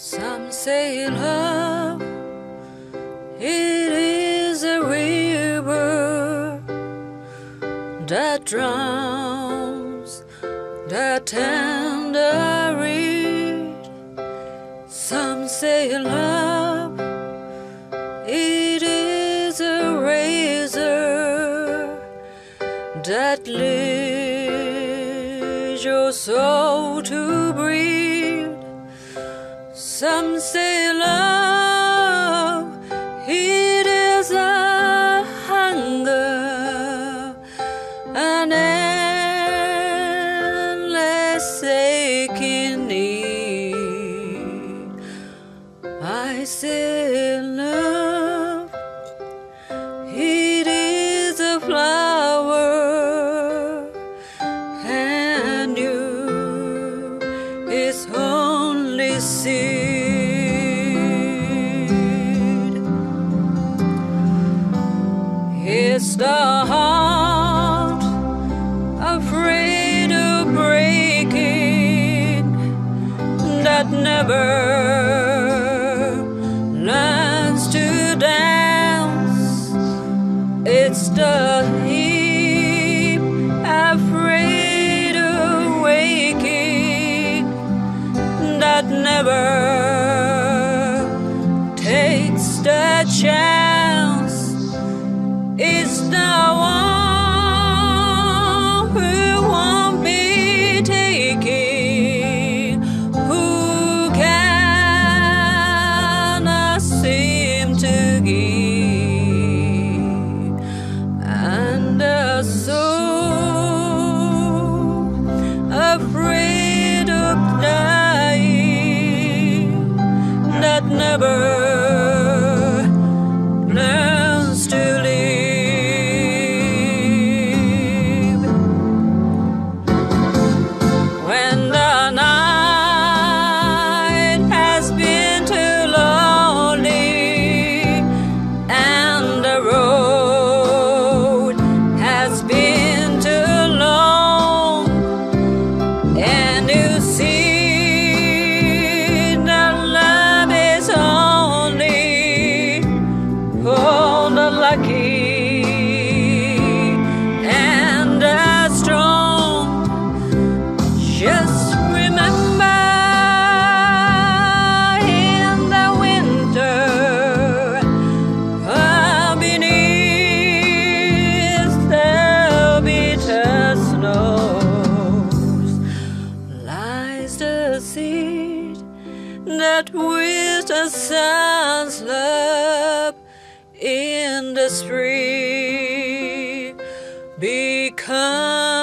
Some say love, it is a river that drowns the tender reed. Some say love, it is a razor that leads your soul to breathe. Some say love, it is a hunger, an endless aching need. I say love, it is a flower, and you is only seed. It's the heart afraid of breaking that never learns to dance. It's the heap afraid of waking that never takes the chance. It's the one who won't be taking, who cannot seem to give, and the soul afraid of dying that never learns to live. When the night has been too lonely and the road has been too long, and you see that love is only for the lucky and the strong, just remember, in the winter, beneath the bitter snows, lies the seed that with the sun's love in the spring becomes